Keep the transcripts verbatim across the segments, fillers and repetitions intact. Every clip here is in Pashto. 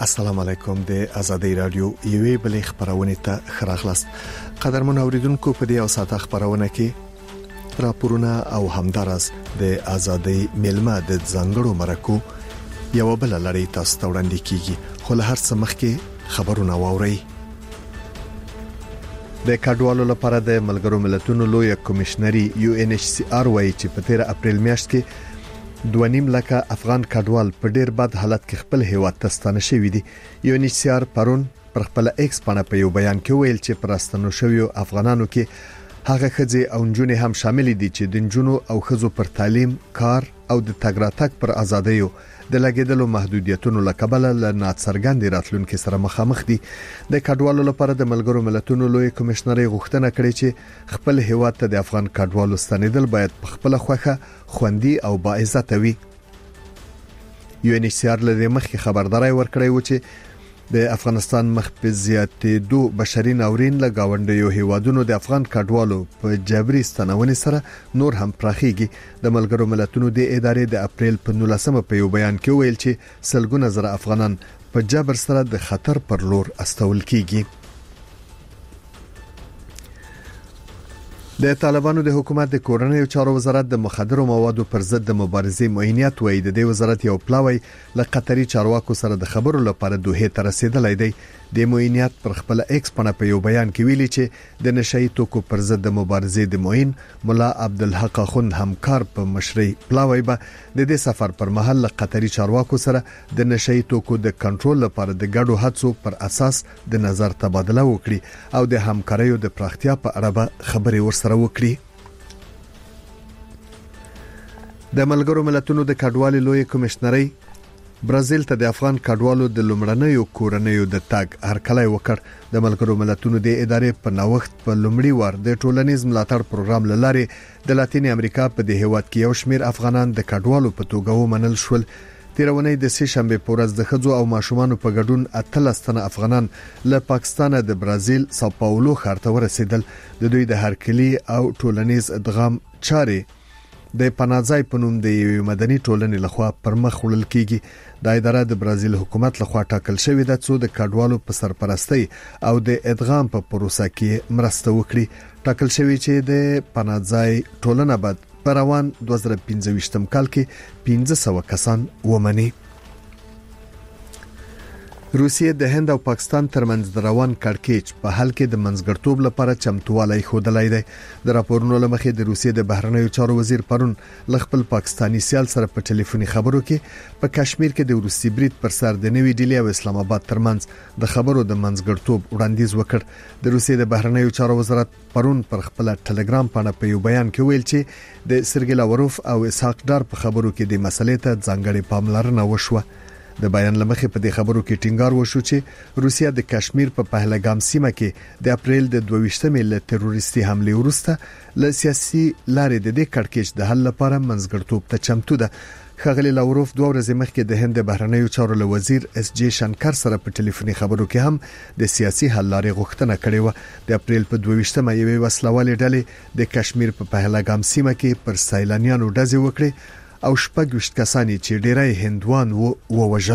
السلام علیکم د ازادي رادیو یوې بلې خبرونه ته خراغلاست. قدرمن اوریدونکو په دې او ساته خبرونه کې راپورونه او همدارس د ازادي ملما د ځنګړو مرکو یو بل لړۍ تاسو ته وړاندې کیږي. خو له هر څه مخکې خبرونه واوري. د کډوالو لپاره د ملګرو ملتونو لوی کمشنري یو ان ایچ سی آر وايي چې په تیر اپریل میاشت کې دوه نیم لکه افغان کډوال په ډیر بد حالت کې خپل هیواد ته ستانه شوي دي. یو ان ایچ سی آر پرون پر خپل ایکس باندې په یو بیان کې ویل چې پر استنو شویو افغانانو کې هغه خځې او نجونې هم شامل دي چې د نجونو او خځو پر تعلیم، کار او د تګ راتګ پر ازادۍ د لګیدلو محدودیتونو لکبل له ناڅرګند راتلونکو سره مخامخ دي. د کډوالو لپاره د ملګرو ملتونو لوی کمشنري غوښتنه کړې چې خپل هیواد ته د افغان کډوالو ستنیدل باید په خپل خوخه خوندي او باعزت وي. یو ان ایچ سی آر له مخکې خبرداري ورکړې و چې د افغانستان مخبزياتې دو بشري ناورین له گاونډیو هیوادونو د افغان کډوالو په جبري ستنونې سره نور هم پراخيږي. د ملګرو ملتونو د ادارې د اپریل په نولسمه په یو بیان کې ویل چې سلګونه زره افغانان په جبر سره د خطر پر لور استول کیږي. د طالبانو د حکومت د کورنیو چارو وزارت د مخدرو موادو پر ضد د مبارزې معینیت وایي د دې وزارت یو پلاوی له قطري چارواکو سره د خبرو لپاره دوه ته رسیدلای دی. د معینیت پر خپل ایکس باندې په یو بیان کې ویلي چې د نشئی توکو پر ضد د مبارزې د معین مولا عبدالحق اخوند همکار په مشرۍ پلاوی به د دې سفر پر مهال قطري چارواکو سره د نشئی توکو د کنټرول لپاره د ګډو هڅو پر اساس د نظر تبادله وکړي او د همکاریو د پراختیا په اړه خبرې ورسره وکړي. د ملګرو ملتونو د کډوالو لوی کمشنري برازیل ته د افغان کډوالو د لومړنیو کورنیو د تاګ هرکلی وکړ. د ملګرو ملتونو د ادارې په نوښت په لومړي وار د ټولنیز ملاتړ پروګرام لاره د لاتین امریکا په د هیواد کې یو شمیر افغانان د کډوالو په توګه ومنل شول. تیرونی د سه شنبه په ورځ د خځو او ماشومان په ګډون اتلس تنه افغانان له پاکستان د برازیل ساو پاولو ښار ته ورسېدل. د دوی د هرکلی او ټولنیز ادغام چارې د پناځای په نوم د یو مدني ټولنې لخوا پر مخ وړل کیږي. د اداره د برازیل حکومت لخوا ټاکل شوې ده چې د کډوالو په سرپرستی او د ادغام په پروسه کې مرسته وکړي. ټاکل شوی چې د پناځای ټولنه بعد په روان دوه زره پنځه کال کې پنځه سوه کسان ومني. روسیه د هند او پاکستان ترمنځ د روان کړکېچ په حل کې د منځګړتوب لپاره چمتووالی ښودلای دی. د راپورونو لمخې د روسیې د بهرنیو چارو وزیر پرون ل خپل پاکستانی سیال سره په ټلیفوني خبرو کې په کشمیر کې د روسي برید پر سر د نوې ډیلی او اسلام آباد ترمنځ د خبرو د منځګړتوب وړاندیز وکړ. د روسیې د بهرنیو چارو وزارت پرون پر خپل ټلګرام باندې په یو بیان کې ویل چې د سرګی لاوروف او اسحاق ډار په خبرو کې د مسلې ته ځانګړې پاملرنه وشوه. د بیان لمخې په دې خبرو کې ټینګار وشو چې روسیا د کشمیر په پهلګام سیمه کې د اپریل د دوه ویشتمې له تروریستي حمله وروسته له سیاسي لارې د دې کړکېچ د حل لپاره منځګړتوب ته چمتو ده. خغلی لاوروف دوه ورځې مخکې د هند بهرنیو چارو له وزیر اس جی شنکر سره په ټلیفوني خبرو کې هم د سیاسي حل لارې غوښتنه کړې و. د اپریل په دوه ویشتمه یوې وسلوالې ډلې د کشمیر په پهلګام سیمه کې پر سیلانیانو ډزې وکړې او شپږ وشت کسانی چې ډیری هندوان وو ووژل.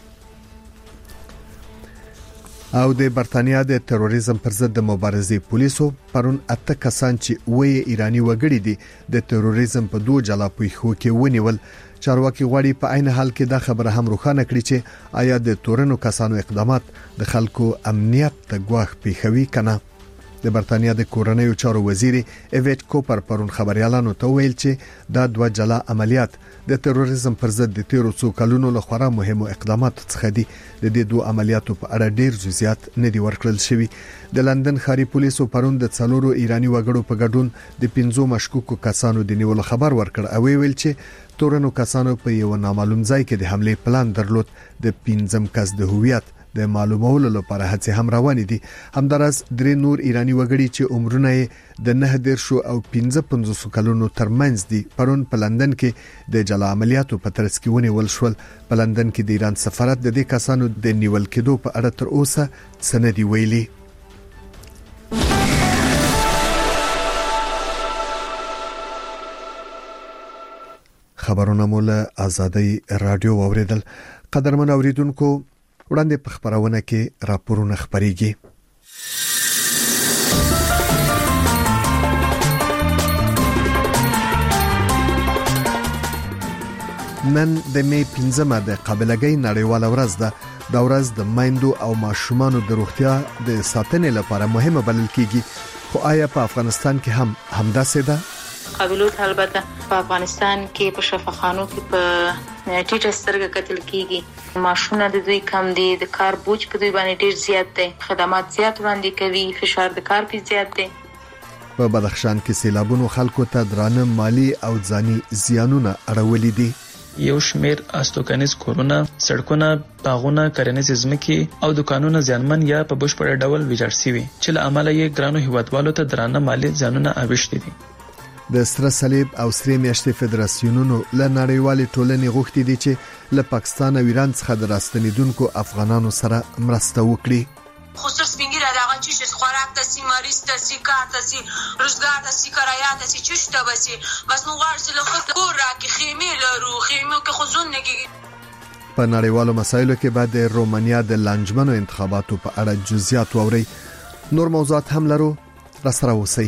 او د برتانیا د تروریزم پر ضد د مبارزې پولیسو پرون اته کسان چې وې ایرانی وګړي دي د تروریزم په دوه جلا پیښو کې ونیول. چارواکي غواړي په عین حال کې دا خبره هم روښانه کړي چې آیا د تورنو کسانو اقدامات د خلکو امنیت ته ګواښ پیښوي کنه. د برتانیا د کورنیو چارو وزیر ایویټ کوپر پرون خبريالانو ته ویل چې دا دوه جلا عملیات د تروریزم پر ضد د تیرو څو کلونو لخوا مهمو اقداماتو څخه دي. د دې دوه عملیاتو په اړه ډیر جزئیات نه دي ورکړل شوی. د لندن ښاري پولیسو پرون د څلورو ایرانی وګړو په ګډون د پنځو مشکوکو کسانو د نیولو خبر ورکړ او ویل چې تورنو کسانو په یو نامعلوم ځای کې د حمله پلان درلود. د پنځم کس د هویت د معلومولو لپاره هڅې هم روانې دي. همدارس درې نور ایرانی وګړي چې عمرونه د نه درشو او پنځه پنځوس کلونو ترمنځ دي پرون په لندن کې د جلا عملیاتو په ترڅ کې ونیول شول. په لندن کې د ایران سفارت د دې کسانو د نیول کېدو په اړه تر اوسه څه نه دی ویلي. خبرونه مول ازادي رادیو اوریدل. قدرمن اوریدونکو وړاندې په خبرونه کې راپورونه خبريږي. نن د می پنځمه د قابلګۍ نړیواله ورځ ده. دا ورځ د مایندو او ماشومانو د روغتیا د ساتنې لپاره مهمه بلل کیږي. خو آیا په افغانستان کې هم همداسې ده؟ قابلیت البته په افغانستان کې په شفاخانو کې په ټیټه سترګه کتل کیږي. ماشومان د دوی کم دي، د کار بوج په دوی باندې ډیر زیات دی، خدمات زیات وړاندې کوي، فشار د کار په زیات دی. په بدخشان کې سیلابونو خلکو ته درانه مالی او ځاني زیانونه اړولې دي. یو شمیر استوګنیز کورونه، سړکونه، باغونه، کرنیزې ځمکې او دکانونه زیانمن یا په بشپړ ډول ویجاړ شوي چې له امله یې ګرانو هیوادوالو ته درانه مالی زیانونه اوښتي دي. د سره صلیب او سری میاشتې فدراسیونونو له نړیوالې ټولنې غوښتي دي چې له پاکستان او ایران څخه د راستنیدونکو افغانانو سره مرسته وکړي. خصوص بینګره دغه چې خوراک تاسو مریض تاسو کار تاسو روزګار تاسو کرایه تاسو چشته بسي بس نو غواړم له خپل کور راکې خیمه لرو خیمه کې خزون نګي. په نړیوالو مسایلو کې بعد د رومانیا د لانجمنو انتخاباتو په اړه جزئیات ووري. نور موضوعات هم لرو، را سره اوسئ.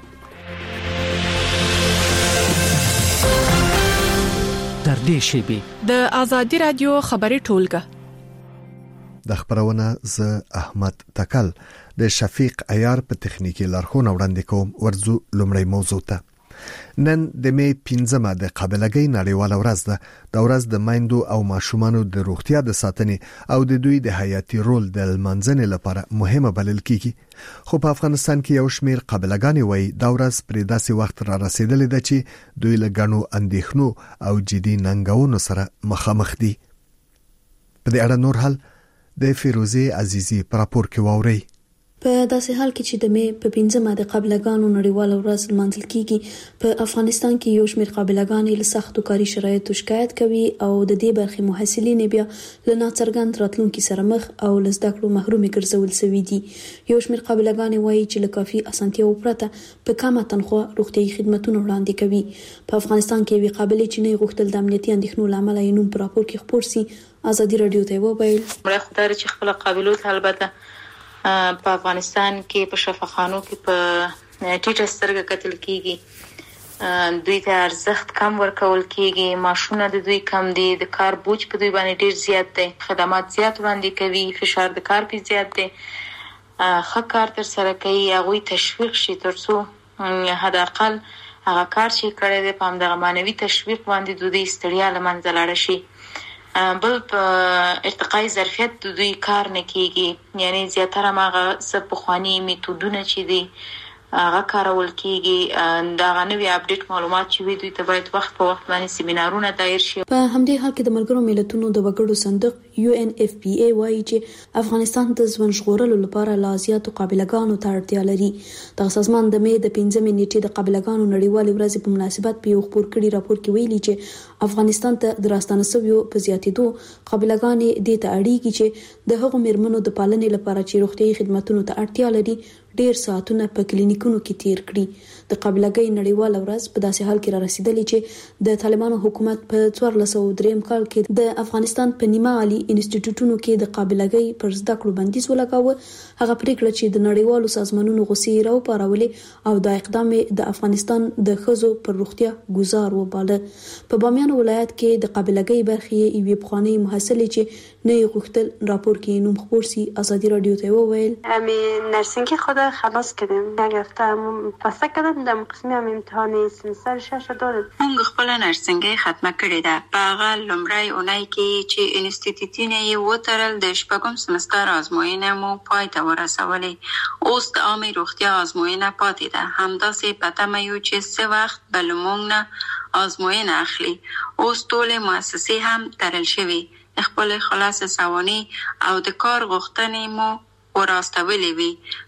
تر دې شیبې د ازادي رادیو خبري ټولګه د خبرونه ز احمد تکل د شفیق عیار په تخنیکی لارښوونه وړاندې کوم. ورځو لومړی موضوع ته. نن د می پنځمه د قابلګۍ نړیواله ورځ ده. د ورځ د مایندو او ماشومانو د روغتیا د ساتنې او د دوی د حیاتي رول د منځنې لپاره مهمه بلل کیږي. خو په افغانستان کې یو شمیر قابلګانې وایي دا ورځ پرې داسې وخت را رسیدلې ده چې دوی له ګڼو اندېښنو او جدي ننګونو سره مخامخ دي. په دې اړه نور حل د فیروزه عزیزی پر راپور کې واوري. په داسې حال کې چې د می په پنځمه د قابلګانو نړیواله ورځ لمانځل کیږي، په افغانستان کې یو شمېر قابلګانې له سختو کاري شرایطو شکایت کوي او د دې برخې محصلین بیا له ناڅرګند راتلونکي سره مخ او له زده کړو محرومي ګرځول شوي دي. یو شمېر قابلګانې وایي چې له کافي اسانتیاو پرته په کمه تنخواه روغتیايي خدماتونه وړاندې کوي. په افغانستان کې وی قابلیت چې نه غوښتل د امنیتي اندېښنو لامل یې نوم پر راپور کې خبر سي. ازادي رادیو ته وویل مړه خدای چې خپل قابلیت البته په افغانستان کې په شفاخانو کې په ټیټه سترګه کتل کیږي. دوی ته ارزښت کم ورکول کیږي، ماشومان د دوی کم دي، د کار بوج په دوی باندې ډیر زیات دی، خدمات زیات وړاندې کوي، فشار د کار په زیات دی. ښه کار تر سره کوي، هغوی تشویق شي ترڅو حد اقل هغه کار چې کړی دی په همدغه معنوي تشویق باندې د دوی ستړیا له منځه لاړه شي. بل په ارتقای ظرفیت د دوی کار نه کیږي، یعنی زیاتره هغه څه پخواني میتودونه چې دي هغه کارول کیږي. دا غنوي اپډیټ معلومات چې وي دوی ته باید وخت په وخت باندې سیمینارونه دایر شي. په همدې حال کې د ملګرو ملتونو د وګړو صندوق یو ان اف پی ای وایي چې افغانستان د ژوند ژغورلو لپاره لازماتو قابلګانو ته اړتیا لري. د سازمان د می د پنځمې نیټې د قابلګانو نړیوالې ورځې په مناسبت په یو خبر کړي راپور کې ویلي چې افغانستان ته د راستنه شویو په زیاتېدو قابلګانې د ته اړیږي چې د هغو میرمنو د پالنې لپاره چې روغتیايي خدماتونو ته اړتیا لري ډیر ساعتونه په کلینیکونو کې تیر کړي. د قابلګۍ نړیواله ورځ په داسې حال کې را رسیدلې چې د طالبانو حکومت په څوارلس سوه درې کال کې د افغانستان په نیمه عالی انسټیټیوټونو کې د قابلګۍ پر زده کړو بندیز ولګاوه. هغه پریکړه چې د نړیوالو سازمانونو غوسې راوپارولې او د اقدام د افغانستان د ښځو پر روغتیا ګزار وباله. په بامیان ولایت کې د قابلګۍ برخې یوې پخوانۍ محصلې چې نه غوښتل راپور کې نوم خبر سي. ازادي رادیو ته وویل امی نرسینگی خود خلاص کردیم، نگرفتم پاسه کردم در قسمی هم امتحانی سمستر شش دارد. موږ خپل نرسینګي ختمه کړې ده. په هغه لومړی اونۍ کې چې انسټیټیوټونه یې وتړل د شپږم سمستر ازموینه مو پای ته ورسولې. اوس د عامه روغتیا ازموینه پاتې ده. همداسې په تمه یو چې څه وخت به له موږ نه ازموینه اخلي. اوس ټولې مؤسسې هم تړل شوي. خپل خلاص سوانح او د کار غوښتنې مو وراستولې وي.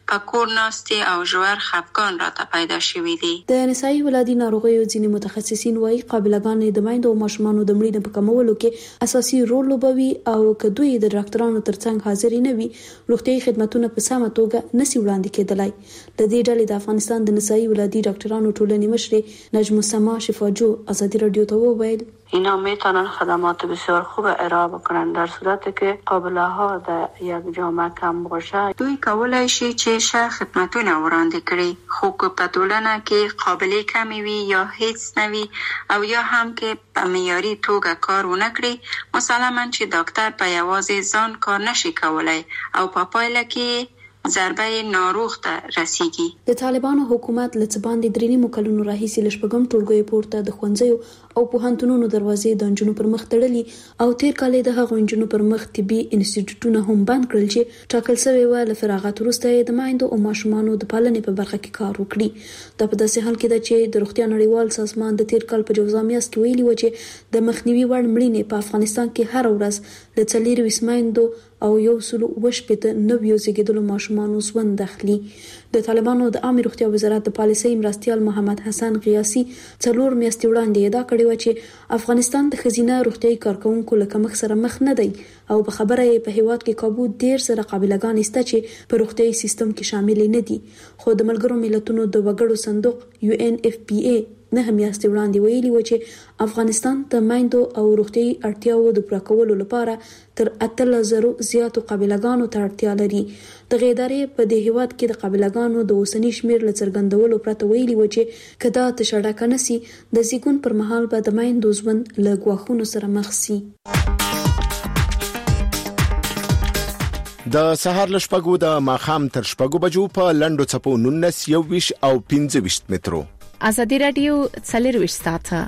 په کور ناستي او ژور خفګان راته پیدا شوي دي. د نسایي ولادي ناروغیو ځینې متخصصین وايي قابلګانې د میندو او ماشومانو د مړینې په کمولو کې اساسي رول لوبوي او که دوی د ډاکټرانو ترڅنګ حاضر نه وي روغتیايي خدماتونه په سمه توګه نشي وړاندې کېدلای. د دې ډلې د افغانستان د نسایي ولادي ډاکټرانو ټولنې مشر نجم السما شفاجو آزادی رادیو ته وویل اینا میتونن خدمات بسیار خوب ارائه بکنن در صورتی که قابله ها در یک جامعه کم باشه. دوی کولای شي چې ښه خدمتونه وړاندې کړي خو که په ټولنه کې قابلیت کمې وي یا هیڅ نه وي او یا هم کې په معیاري توګه کار ونه کړي مسلماً چې ډاکټر په یوازې ځان کار نشي کولای او په پایله کې ضربه ناروغ ته رسیږي. د طالبانو حکومت لڅ باندې درې نیمو کلونو راهیسې لشپږم ټولګي پورته د ښوونځیو او پوهنتونونو دروازې د انجونو پر مخ تړلي او تیر کال د هغو انجونو پر مخ طبي انسټیټیوټونه هم بند کړل چې ټاکل شوی و ل فراغت وروسته د مایندو او ماشومانو د پالنې په برخه کې کار وکړي. دا په داسې حال کې ده چې د روغتیا نړیوال سازمان د تیر کال په جوزا میاشت کې ویلي و چې د مخنیوي وړ مړینې په افغانستان کې هر ورځ د څلور وسمایندو او یو سلو وشپته نویو زیږیدلو ماشومانو ژوند اخلي. د طالبانو د عامه روغتیا وزارت د پالیسۍ مرستیال محمد حسن غیاسي څلور میاشتې وړاندې ادعا کړې و چې افغانستان د ښځینه روغتیايي کارکونکو له کمښت سره مخ نه دی او په خبره یې په هیواد کې کابو ډیر سره قابلګان شته چې په روغتیايي سیستم کې شامل نه دي. خو د ملګرو ملتونو د وګړو صندوق یو ان اف پی ای نه میاشتې وړاندې ویلي و چې افغانستان د مایندو او روغتیايي اړتیاوو د پوره کولو لپاره تر اتلس زرو زیاتو قابلګانو ته اړتیا لري. دغه ادارې په دې هیواد کې د قابلګانو د اوسنی شمیر له څرګندولو پرته ویلي و چې کدا تشړه کنسي د زیګون پر مهال به د مایندو ژوند له ګواښونو سره مخ شي. د سهار لشپګو د ماخام تر شپګو بجو په لندو چپو نونس یو ویش او پنځه ویشت مترو. آزادی رادیو څلور ویشت ساعته.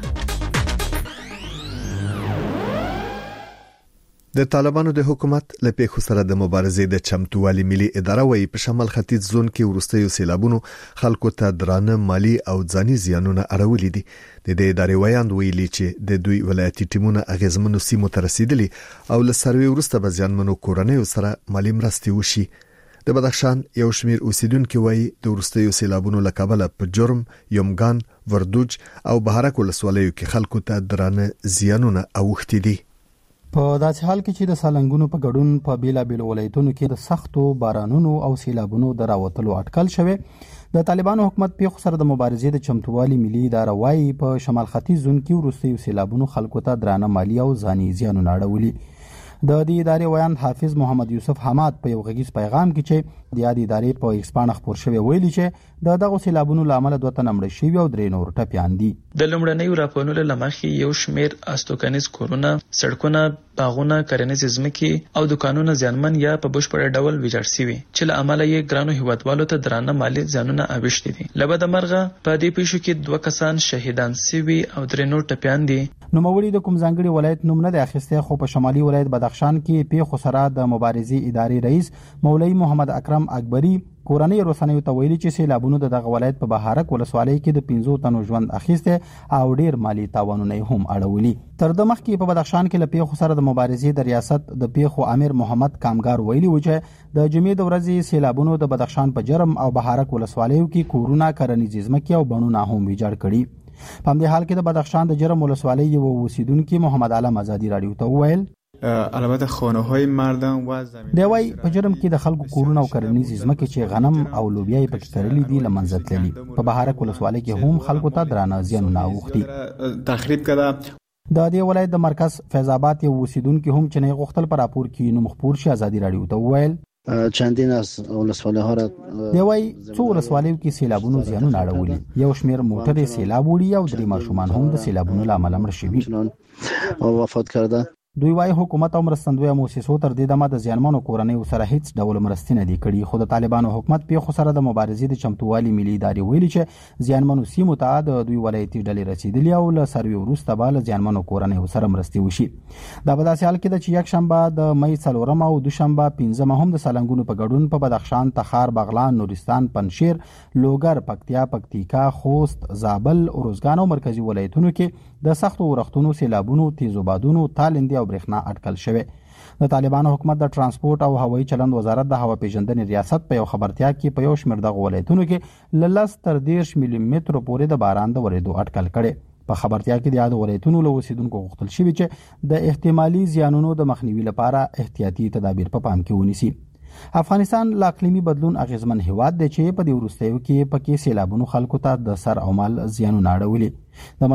د طالبانو د حکومت له پیښو سره د مبارزې د چمتووالي ملي اداره وایي په شمال ختیځ زون کې ورستیو سیلابونو خلکو ته درانه مالی او ځاني زیانونه اړولې دي. د دې ادارې وایاند ویلي چې د دوی ولایتي ټیمونه اغیزمنو سیمو ته رسیدلي او له سروي ورسته به ځانمنو کورنۍ سره مالی مرستې وشي. د بدخشان یو شمیر اوسیدونکو وایي د ورستیو سیلابونو له کبله په جرم، یومګان، وردوج او بهارک ولسوالیو کې خلکو ته درانه زیانونه اوښتي دي. په داسې حال کې چې د سالنګونو په ګډون په بیلابیلو ولایتونو کې د سختو بارانونو او سیلابونو د راوتلو اټکل شوی، د طالبانو حکومت پیښو سره د مبارزې د چمتووالي ملي اداره وايي په شمال ختیځ زون کې ورستیو سیلابونو خلکو ته درانه مالی او ځاني زیانونه اړولي. د دې ادارې ویاند حافظ محمد یوسف حماد په یو غږیز پیغام کې چې د یادې ادارې په ایکسپانه خبر شوی ویلي چې د دغه سیلابونو لامل دوه تنه مړه شوي او درې نور ټپیان دي. د لومړنیو راپورونو لمخې یو شمیر استوګنیز کورونه، سړکونه، باغونه، کرنیز ځمکې او دکانونه زیانمن یا په بشپړ ډول ویجاړ شوي چې له امله یې ګرانو هیوادوالو ته درانه مالی زیانونه اوښتي دي. له بده مرغه په دې پیښو کې دوه کسان شهیدان شوي او درې نور ټپیان دي. نوموړي د کوم ځانګړي ولایت نوم نه دی اخیستی، خو په شمالي ولایت بدخشان کې پیښو سره د مبارزې ادارې رئیس مولوي محمد اکرم اکبری کورنۍ رسنیو ته ویلي چې سیلابونو د دغه ولایت په بهارک ولسوالۍ کې د پنځو تنو ژوند اخیستی او ډیر مالی تاوانونه هم اړولي. تر د مخکې په بدخشان کې له پیښو سره د مبارزې د ریاست د پیښو امیر محمد کامګار ویلي و چې د جمعې د ورځې سیلابونو د بدخشان په جرم او بهارک ولسوالیو کې کورونه، کرنیز ځمکې او بڼونه هم ویجاړ کړي. په همدې حال کې د بدخشان د جرم ولسوالۍ یو اوسیدونکي محمد علم آزادی رادیو ته وویل البته خانه های مردم و زمین دی وای په جرم کې د خلکو کورونه او کرنیز ځمکې چې غنم او لوبیا یې پکې کرلي دي له منځه تللي. په بهارک ولسوالۍ کې هم خلکو ته درانه زیانونه اوښتي. تخریب کړه. د دې ولایت د مرکز فیض آباد یو اوسیدونکي هم چې نه غوښتل پر راپور کې نوم خپور شي آزادی رادیو ته وویل چندین از ولسوالی ها را دی وای څو ولسوالیو کې سیلابونو زیانونه اړولي. یو شمیر موټرې سیلاب وړي او درې ماشومان هم د سیلابونو له امله مړه شوي او وفات کرده. دوی وايي حکومت او مرستندوی مؤسسو تر دې دمه د زیانمنو کورنۍ سره هیڅ ډول مرستې نه دي کړي. خو د طالبانو حکومت پیښو سره د مبارزې د چمتووالي ملي ادارې ویلي چې زیانمنو سیمو ته د دوی ولایتي ډلې رسیدلي او له سروي وروسته به له زیانمنو کورنۍ سره مرستې وشي. دا په داسې حال کې ده چې یک شنبه د مې څلورم او دوشنبه پنځمه هم د سالنګونو په ګډون په بدخشان، تخار، بغلان، نورستان، پنشیر، لوګر، پکتیا، پکتیکا، خوست، زابل، اروزګان او مرکزی ولایتونو کې د سختو ورښتونو، سیلابونو، تیزو بادونو، تالندې او برېښنا اټکل شوی. د طالبانو حکومت د ترانسپورت او هوایي چلند وزارت د هوا پیژندنې ریاست په یو خبرتیا کې په یو شمېر دغه ولایتونو کې له لس تر دېرش ملي مترو پورې د باران د ورېدو اټکل کړی. په خبرتیا کې د یادو ولایتونو له اوسیدونکو غوښتل شوي چې د احتمالي زیانونو د مخنیوي لپاره احتیاطي تدابیر په پام کې ونیسي. افغانستان له اقلیمي بدلون اغیزمن هیواد دی چې په دې وروستیو کې پکې سیلابونو خلکو ته د سر او مال زیانونه اړولي.